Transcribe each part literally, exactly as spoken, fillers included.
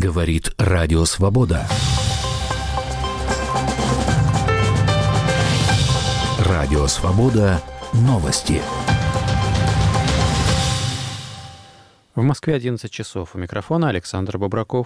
Говорит Радио Свобода. Радио Свобода. Новости. В Москве одиннадцать часов. У микрофона Александр Бобраков.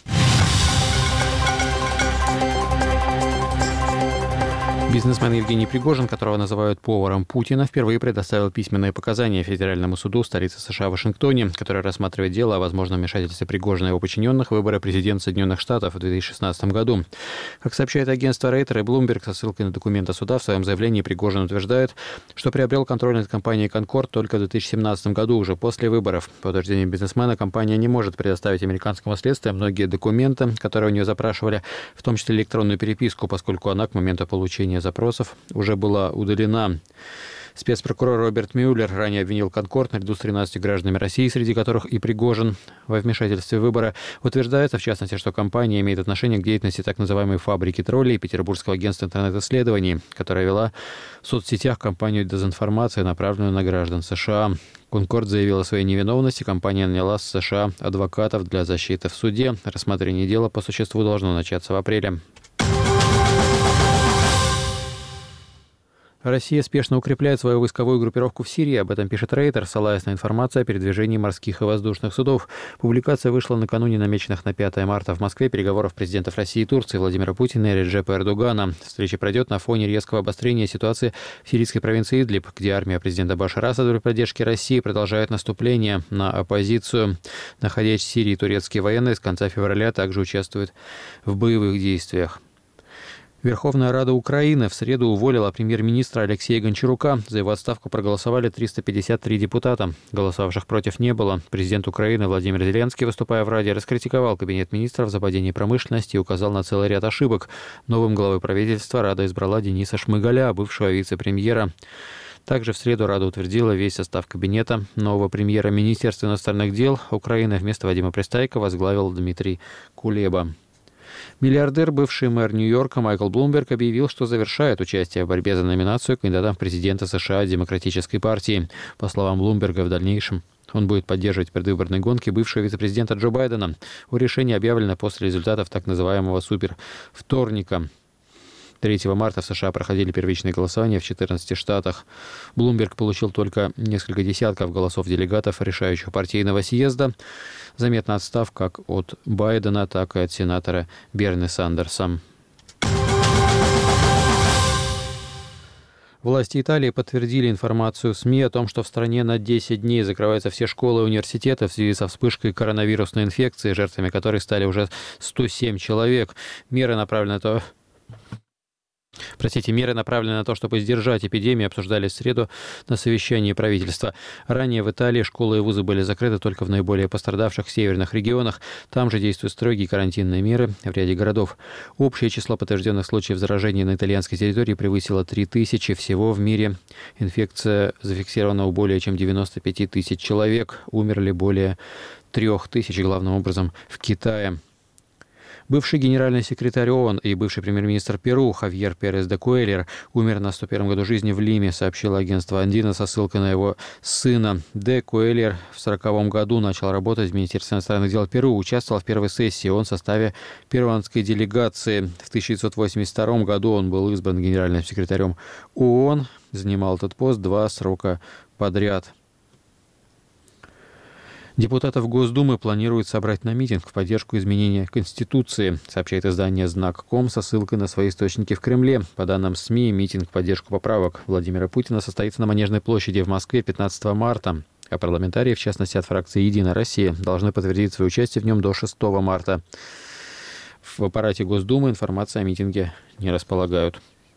Бизнесмен Евгений Пригожин, которого называют поваром Путина, впервые предоставил письменные показания Федеральному суду столицы США Вашингтоне, который рассматривает дело о возможном вмешательстве Пригожина и его подчиненных в выборы президента Соединенных Штатов в две тысячи шестнадцатом году. Как сообщает агентство Рейтер и Bloomberg со ссылкой на документы суда, в своем заявлении Пригожин утверждает, что приобрел контроль над компанией «Конкорд» только в две тысячи семнадцатом году, уже после выборов. По утверждению бизнесмена, компания не может предоставить американскому следствию многие документы, которые у нее запрашивали, в том числе электронную переписку, поскольку она к моменту получения запросов уже была удалена. Спецпрокурор Роберт Мюллер ранее обвинил «Конкорд» наряду с тринадцатью гражданами России, среди которых и Пригожин, во вмешательстве в выборы. Утверждается, в частности, что компания имеет отношение к деятельности так называемой «фабрики троллей» Петербургского агентства интернет-исследований, которая вела в соцсетях кампанию дезинформации, направленную на граждан США. «Конкорд» заявила о своей невиновности. Компания наняла с США адвокатов для защиты в суде. Рассмотрение дела по существу должно начаться в апреле. Россия спешно укрепляет свою войсковую группировку в Сирии. Об этом пишет Рейтер, ссылаясь на информацию о передвижении морских и воздушных судов. Публикация вышла накануне намеченных на пятое марта в Москве переговоров президентов России и Турции Владимира Путина и Реджепа Эрдогана. Встреча пройдет на фоне резкого обострения ситуации в сирийской провинции Идлиб, где армия президента Башара Асада при поддержке России продолжает наступление на оппозицию. Находящиеся в Сирии турецкие военные с конца февраля также участвуют в боевых действиях. Верховная Рада Украины в среду уволила премьер-министра Алексея Гончарука. За его отставку проголосовали триста пятьдесят три депутата. Голосовавших против не было. Президент Украины Владимир Зеленский, выступая в Раде, раскритиковал кабинет министров за падение промышленности и указал на целый ряд ошибок. Новым главой правительства Рада избрала Дениса Шмыгаля, бывшего вице-премьера. Также в среду Рада утвердила весь состав кабинета нового премьера. Министерства иностранных дел Украины вместо Вадима Пристайко возглавил Дмитрий Кулеба. Миллиардер, бывший мэр Нью-Йорка Майкл Блумберг объявил, что завершает участие в борьбе за номинацию кандидата в президенты США от Демократической партии. По словам Блумберга, в дальнейшем он будет поддерживать в предвыборной гонке бывшего вице-президента Джо Байдена. О решении объявлено после результатов так называемого супервторника. третьего марта в США проходили первичные голосования в четырнадцати штатах. Блумберг получил только несколько десятков голосов делегатов решающего партийного съезда. Заметно отстав как от Байдена, так и от сенатора Берни Сандерса. Власти Италии подтвердили информацию в СМИ о том, что в стране на десять дней закрываются все школы и университеты в связи со вспышкой коронавирусной инфекции, жертвами которой стали уже сто семь человек. Меры направлены на то... Простите, меры направлены на то, чтобы сдержать эпидемию, обсуждались в среду на совещании правительства. Ранее в Италии школы и вузы были закрыты только в наиболее пострадавших северных регионах. Там же действуют строгие карантинные меры в ряде городов. Общее число подтвержденных случаев заражения на итальянской территории превысило три тысячи. Всего в мире инфекция зафиксирована у более чем девяноста пяти тысяч человек. Умерли более трех тысяч, главным образом, в Китае. Бывший генеральный секретарь ООН и бывший премьер-министр Перу Хавьер Перес де Куэльер умер на сто первом году жизни в Лиме, сообщило агентство Андина со ссылкой на его сына. Де Куэльер в сороковом году начал работать в Министерстве иностранных дел Перу, участвовал в первой сессии ООН в составе перуанской делегации. В тысяча девятьсот восемьдесят втором году он был избран генеральным секретарем ООН, занимал этот пост два срока подряд. Депутатов Госдумы планируют собрать на митинг в поддержку изменения Конституции, сообщает издание «Знак точка ком» со ссылкой на свои источники в Кремле. По данным СМИ, митинг в поддержку поправок Владимира Путина состоится на Манежной площади в Москве пятнадцатого марта. А парламентарии, в частности от фракции «Единая Россия», должны подтвердить свое участие в нем до шестого марта. В аппарате Госдумы информации о митинге не располагают.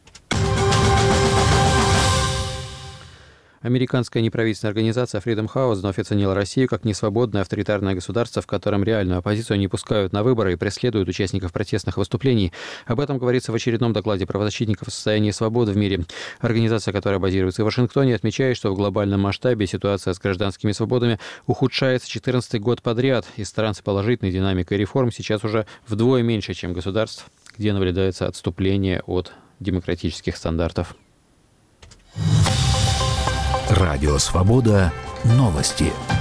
Американская неправительственная организация Freedom House вновь оценила Россию как несвободное авторитарное государство, в котором реальную оппозицию не пускают на выборы и преследуют участников протестных выступлений. Об этом говорится в очередном докладе правозащитников о состоянии свободы в мире. Организация, которая базируется в Вашингтоне, отмечает, что в глобальном масштабе ситуация с гражданскими свободами ухудшается четырнадцатый год подряд. Из стран с положительной динамикой реформ сейчас уже вдвое меньше, чем государств, где наблюдается отступление от демократических стандартов. Радио Свобода. Новости.